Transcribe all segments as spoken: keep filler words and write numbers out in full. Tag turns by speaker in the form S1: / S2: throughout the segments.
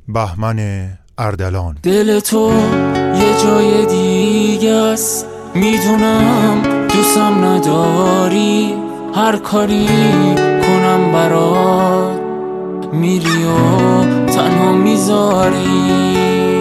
S1: بهمن اردلان.
S2: دل تو یه جای دیگه است، میدونم دوستم نداری، هر کاری کنم برات میری و تنها میذاری.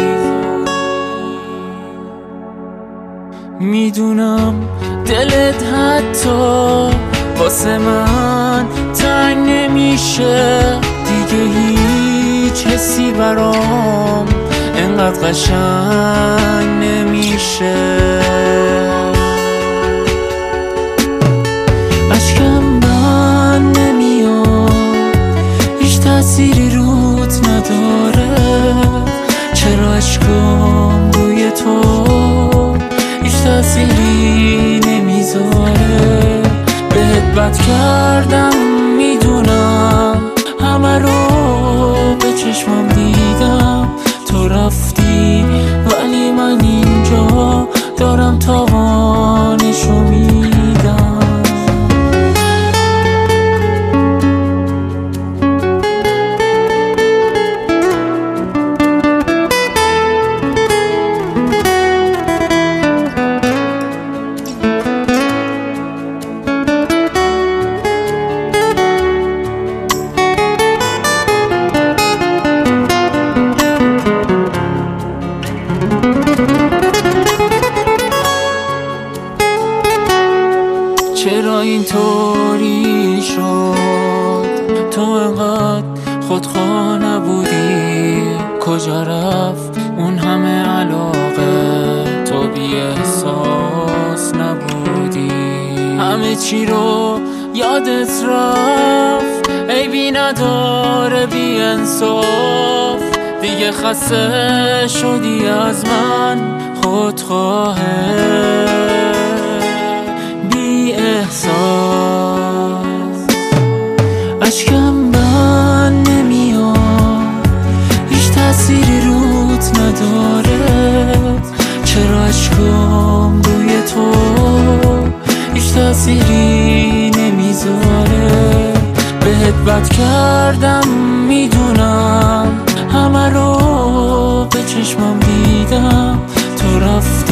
S2: میدونم دلت حتی واسه من تنگ نمیشه دیگه، هیچ حسی برام انقدر قشنگ نمیشه. اشکم من نمیاد، هیچ تأثیری روت نداره، چرا اشکم روی تو هیچ تأثیری نمیذاره. بهت بد کردم میدونم، همه رو به چشمم دیدم، تو رفتی ولی من اینجا دارم تاوانشو میدم. چرا اینطوری شد؟ تو انقدر خودخواه نبودی، کجا رفت اون همه علاقه؟ تو بی احساس نبودی، همه چی رو یادت رفت، عیبی نداره بی انصاف، دیگه خسته شدی از من خودخواهه احساس. اشکم من نمیاد، هیچ تأثیری روت نداره، چرا اشکم روی تو هیچ تأثیری نمیذاره. بهت بد کردم میدونم، همه رو به چشمم دیدم، تو رفتی